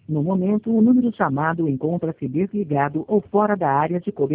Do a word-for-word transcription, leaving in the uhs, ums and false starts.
No momento, o número chamado encontra-se desligado ou fora da área de cobertura.